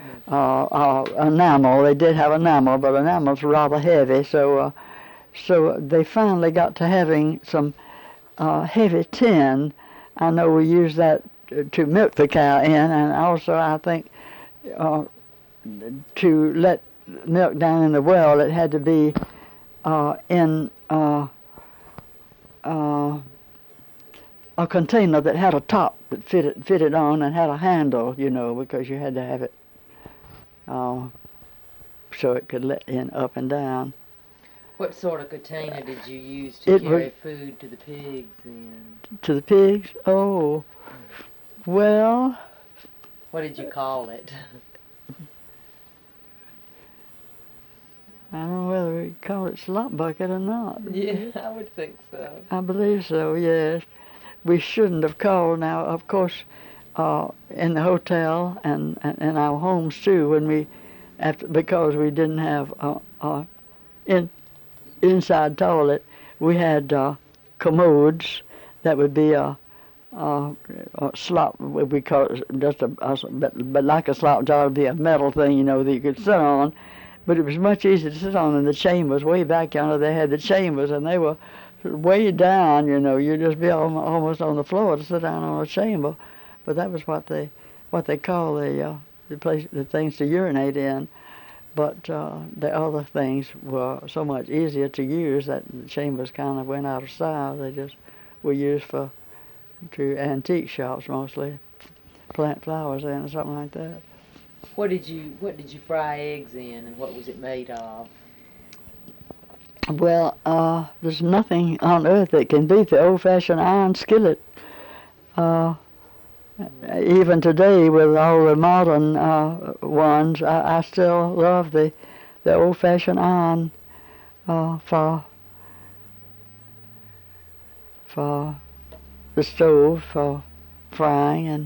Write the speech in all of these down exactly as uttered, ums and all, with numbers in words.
uh, uh, enamel. They did have enamel, but enamel's rather heavy, so uh, so they finally got to having some uh, heavy tin. I know we use that to milk the cow in, and also I think uh, to let milk down in the well, it had to be uh, in uh, uh, a container that had a top that fitted fitted on and had a handle, you know, because you had to have it uh, so it could let in up and down. What sort of container did you use to It carry would, food to the pigs in? to the pigs? Oh, well, What did you call it? I don't know whether we call it slop bucket or not. Yeah, I would think so. I believe so, yes. We shouldn't have called. Now, of course, uh, in the hotel and, and in our homes too, when we, after, because we didn't have a, a in, inside toilet, we had uh, commodes that would be a, a, a slop, we call it just a, a but, but like a slop jar, would be a metal thing, you know, that you could sit on. But it was much easier to sit on in the chambers. Way back yonder, they had the chambers, and they were way down, you know. You'd just be al- almost on the floor to sit down on a chamber. But that was what they, what they call the, uh, the place, the things to urinate in. But uh, the other things were so much easier to use that the chambers kind of went out of style. They just were used for to antique shops mostly, plant flowers in or something like that. What did you What did you fry eggs in, and what was it made of? Well, uh, there's nothing on earth that can beat the old-fashioned iron skillet. Uh, even today, with all the modern uh, ones, I, I still love the the old-fashioned iron uh, for for the stove for frying. And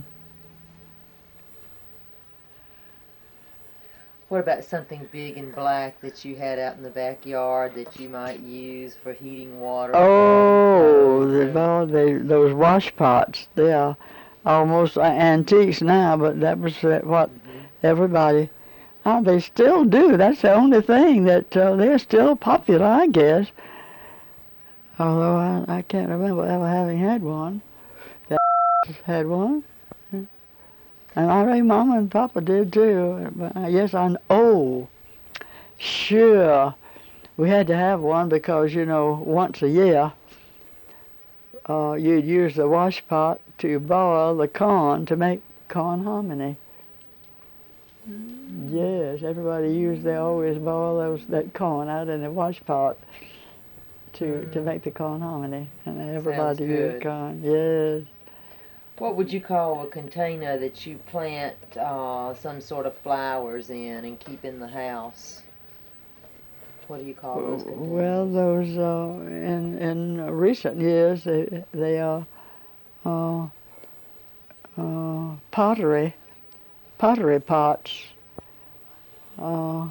What about something big and black that you had out in the backyard that you might use for heating water? oh, the, well, they, those wash pots, they are almost antiques now, but that was uh, what Mm-hmm. everybody, oh, they still do. That's the only thing that uh, they're still popular, I guess. Although I, I can't remember ever having had one. That had one. And I think Mama and Papa did too. But uh, yes, I know. Oh, sure. We had to have one because, you know, once a year, uh, you'd use the wash pot to boil the corn to make corn hominy. Mm. Yes, everybody used, they always boil those that corn out in the wash pot to, mm. to make the corn hominy. And everybody used corn, yes. What would you call a container that you plant uh, some sort of flowers in and keep in the house? What do you call those containers? Well, those uh, in in recent years they they are uh, uh, pottery pottery pots. Uh,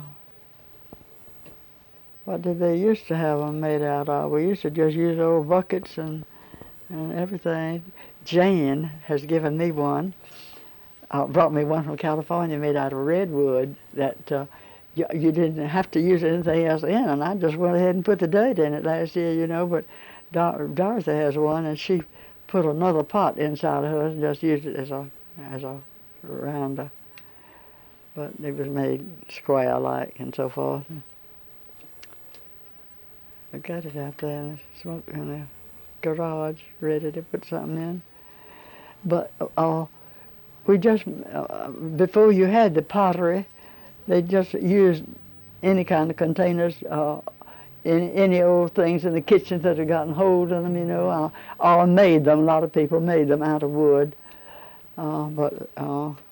what did they used to have them made out of? We used to just use old buckets and and everything. Jane has given me one. Uh, brought me one from California made out of redwood that uh, you, you didn't have to use anything else in, and I just went ahead and put the dirt in it last year, you know, but Dor- Dorothy has one, and she put another pot inside of hers and just used it as a as a rounder. But it was made square-like and so forth. I got it out there in the, smoke, in the garage, ready to put something in. But uh, we just, uh, before you had the pottery, they just used any kind of containers, uh, any, any old things in the kitchens that had gotten holes in them, you know, uh, or made them. A lot of people made them out of wood. Uh, but uh,